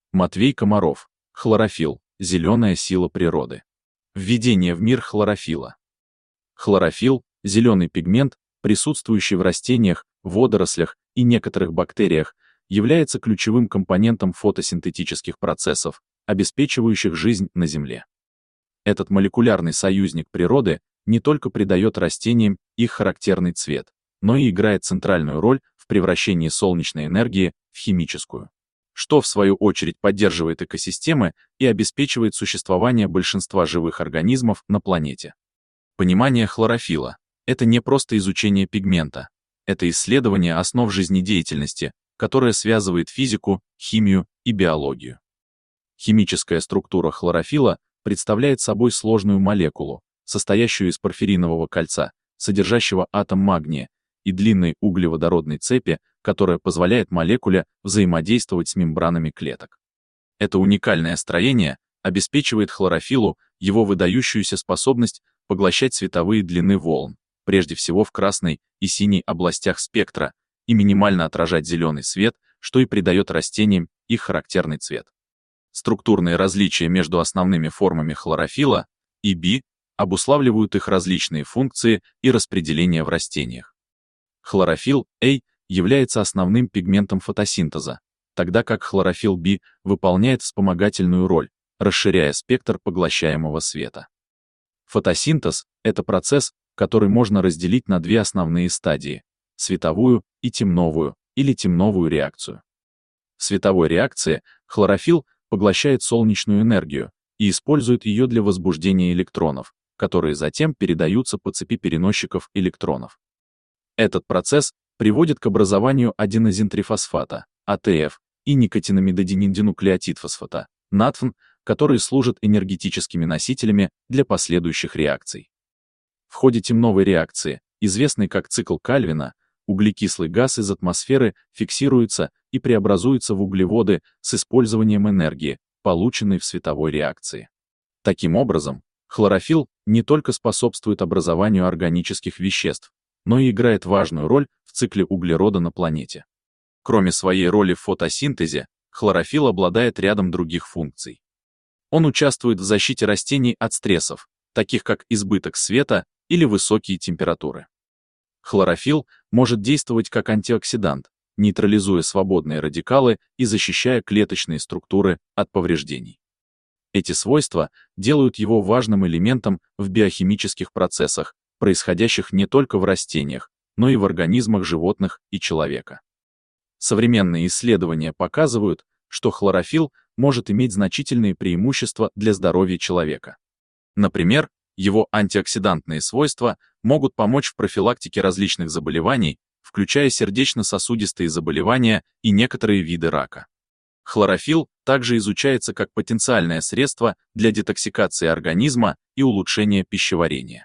Матвей Комаров. Хлорофилл. Зеленая сила природы. Введение в мир хлорофилла. Хлорофилл – зеленый пигмент, присутствующий в растениях, водорослях и некоторых бактериях, является ключевым компонентом фотосинтетических процессов, обеспечивающих жизнь на Земле. Этот молекулярный союзник природы не только придает растениям их характерный цвет, но и играет центральную роль в превращении солнечной энергии в химическую, что в свою очередь поддерживает экосистемы и обеспечивает существование большинства живых организмов на планете. Понимание хлорофилла – это не просто изучение пигмента, это исследование основ жизнедеятельности, которое связывает физику, химию и биологию. Химическая структура хлорофилла представляет собой сложную молекулу, состоящую из порфиринового кольца, содержащего атом магния, и длинной углеводородной цепи, которая позволяет молекуле взаимодействовать с мембранами клеток. Это уникальное строение обеспечивает хлорофиллу его выдающуюся способность поглощать световые длины волн, прежде всего в красной и синей областях спектра, и минимально отражать зеленый свет, что и придает растениям их характерный цвет. Структурные различия между основными формами хлорофилла и B обуславливают их различные функции и распределение в растениях. Хлорофилл A является основным пигментом фотосинтеза, тогда как хлорофилл B выполняет вспомогательную роль, расширяя спектр поглощаемого света. Фотосинтез – это процесс, который можно разделить на две основные стадии – световую и темновую, или темновую реакцию. В световой реакции хлорофилл поглощает солнечную энергию и использует ее для возбуждения электронов, которые затем передаются по цепи переносчиков электронов. Этот процесс приводит к образованию аденозин-трифосфата, АТФ, и никотинамидодинидинуклеотидфосфата, НАДФН, которые служат энергетическими носителями для последующих реакций. В ходе темновой реакции, известной как цикл Кальвина, углекислый газ из атмосферы фиксируется и преобразуется в углеводы с использованием энергии, полученной в световой реакции. Таким образом, хлорофилл не только способствует образованию органических веществ, но и играет важную роль в цикле углерода на планете. Кроме своей роли в фотосинтезе, хлорофилл обладает рядом других функций. Он участвует в защите растений от стрессов, таких как избыток света или высокие температуры. Хлорофилл может действовать как антиоксидант, нейтрализуя свободные радикалы и защищая клеточные структуры от повреждений. Эти свойства делают его важным элементом в биохимических процессах, происходящих не только в растениях, но и в организмах животных и человека. Современные исследования показывают, что хлорофилл может иметь значительные преимущества для здоровья человека. Например, его антиоксидантные свойства могут помочь в профилактике различных заболеваний, включая сердечно-сосудистые заболевания и некоторые виды рака. Хлорофилл также изучается как потенциальное средство для детоксикации организма и улучшения пищеварения.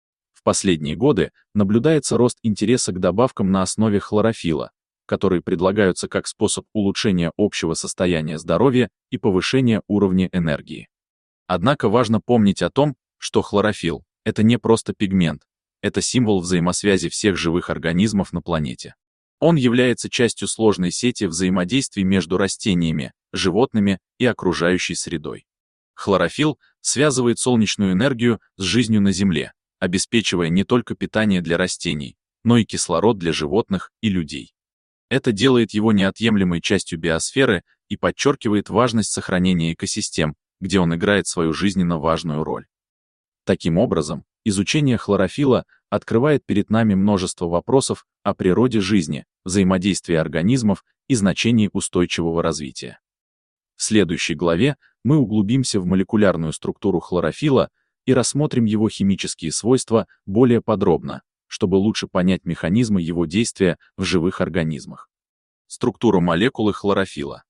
В последние годы наблюдается рост интереса к добавкам на основе хлорофилла, которые предлагаются как способ улучшения общего состояния здоровья и повышения уровня энергии. Однако важно помнить о том, что хлорофилл – это не просто пигмент, это символ взаимосвязи всех живых организмов на планете. Он является частью сложной сети взаимодействий между растениями, животными и окружающей средой. Хлорофилл связывает солнечную энергию с жизнью на Земле, обеспечивая не только питание для растений, но и кислород для животных и людей. Это делает его неотъемлемой частью биосферы и подчеркивает важность сохранения экосистем, где он играет свою жизненно важную роль. Таким образом, изучение хлорофилла открывает перед нами множество вопросов о природе жизни, взаимодействии организмов и значении устойчивого развития. В следующей главе мы углубимся в молекулярную структуру хлорофилла и рассмотрим его химические свойства более подробно, чтобы лучше понять механизмы его действия в живых организмах. Структура молекулы хлорофилла.